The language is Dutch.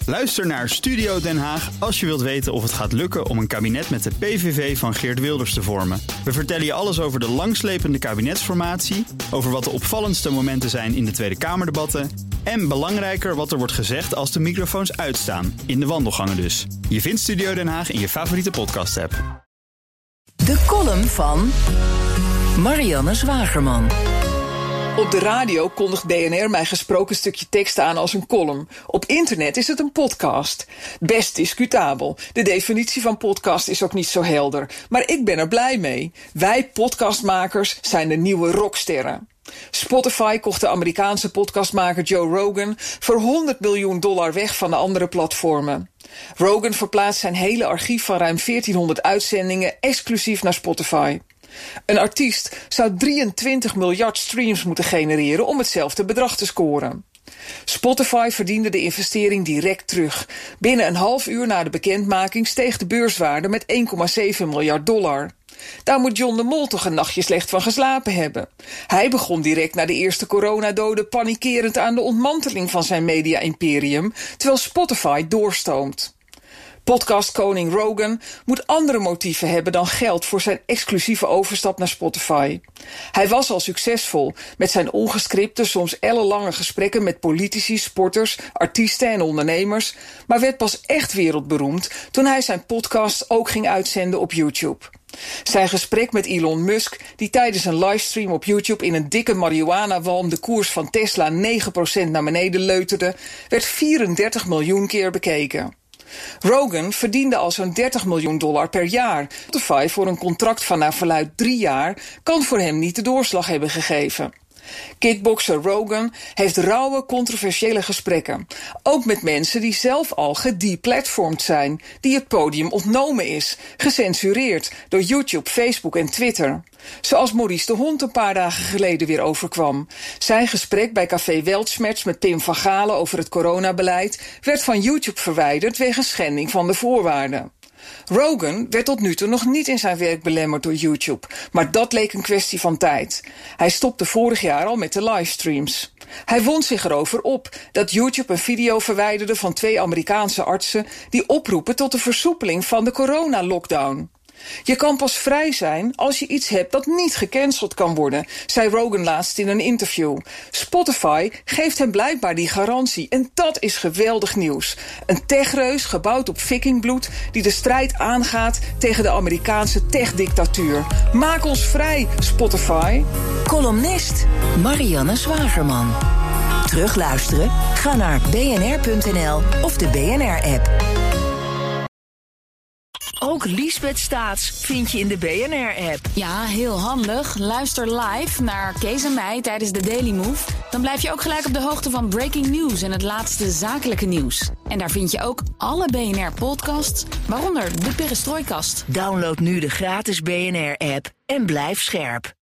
Luister naar Studio Den Haag als je wilt weten of het gaat lukken om een kabinet met de PVV van Geert Wilders te vormen. We vertellen je alles over de langslepende kabinetsformatie, over wat de opvallendste momenten zijn in de Tweede Kamerdebatten en belangrijker wat er wordt gezegd als de microfoons uitstaan, in de wandelgangen dus. Je vindt Studio Den Haag in je favoriete podcast-app. De column van Marianne Zwagerman. Op de radio kondigt BNR mijn gesproken stukje tekst aan als een column. Op internet is het een podcast. Best discutabel. De definitie van podcast is ook niet zo helder. Maar ik ben er blij mee. Wij podcastmakers zijn de nieuwe rocksterren. Spotify kocht de Amerikaanse podcastmaker Joe Rogan voor $100 miljoen weg van de andere platformen. Rogan verplaatst zijn hele archief van ruim 1400 uitzendingen exclusief naar Spotify. Een artiest zou 23 miljard streams moeten genereren om hetzelfde bedrag te scoren. Spotify verdiende de investering direct terug. Binnen een half uur na de bekendmaking steeg de beurswaarde met $1,7 miljard. Daar moet John de Mol toch een nachtje slecht van geslapen hebben. Hij begon direct na de eerste coronadoden panikerend aan de ontmanteling van zijn media-imperium, terwijl Spotify doorstoomt. Podcastkoning Rogan moet andere motieven hebben dan geld voor zijn exclusieve overstap naar Spotify. Hij was al succesvol met zijn ongescripte, soms ellenlange gesprekken met politici, sporters, artiesten en ondernemers, maar werd pas echt wereldberoemd toen hij zijn podcast ook ging uitzenden op YouTube. Zijn gesprek met Elon Musk, die tijdens een livestream op YouTube in een dikke marihuana-walm de koers van Tesla 9% naar beneden leuterde, werd 34 miljoen keer bekeken. Rogan verdiende al zo'n $30 miljoen per jaar. Spotify voor een contract van naar verluidt 3 jaar kan voor hem niet de doorslag hebben gegeven. Kickboxer Rogan heeft rauwe, controversiële gesprekken. Ook met mensen die zelf al gedeplatformd zijn, die het podium ontnomen is, gecensureerd door YouTube, Facebook en Twitter. Zoals Maurice de Hond een paar dagen geleden weer overkwam. Zijn gesprek bij Café Weltschmerz met Pim van Galen over het coronabeleid werd van YouTube verwijderd wegens schending van de voorwaarden. Rogan werd tot nu toe nog niet in zijn werk belemmerd door YouTube, maar dat leek een kwestie van tijd. Hij stopte vorig jaar al met de livestreams. Hij wond zich erover op dat YouTube een video verwijderde van 2 Amerikaanse artsen die oproepen tot de versoepeling van de corona-lockdown. Je kan pas vrij zijn als je iets hebt dat niet gecanceld kan worden, zei Rogan laatst in een interview. Spotify geeft hem blijkbaar die garantie en dat is geweldig nieuws. Een techreus gebouwd op vikingbloed die de strijd aangaat tegen de Amerikaanse techdictatuur. Maak ons vrij, Spotify. Columnist Marianne Zwagerman. Terugluisteren? Ga naar bnr.nl of de BNR-app. Ook Liesbeth Staats vind je in de BNR-app. Ja, heel handig. Luister live naar Kees en mij tijdens de Daily Move. Dan blijf je ook gelijk op de hoogte van breaking news en het laatste zakelijke nieuws. En daar vind je ook alle BNR-podcasts, waaronder de Perestrooikast. Download nu de gratis BNR-app en blijf scherp.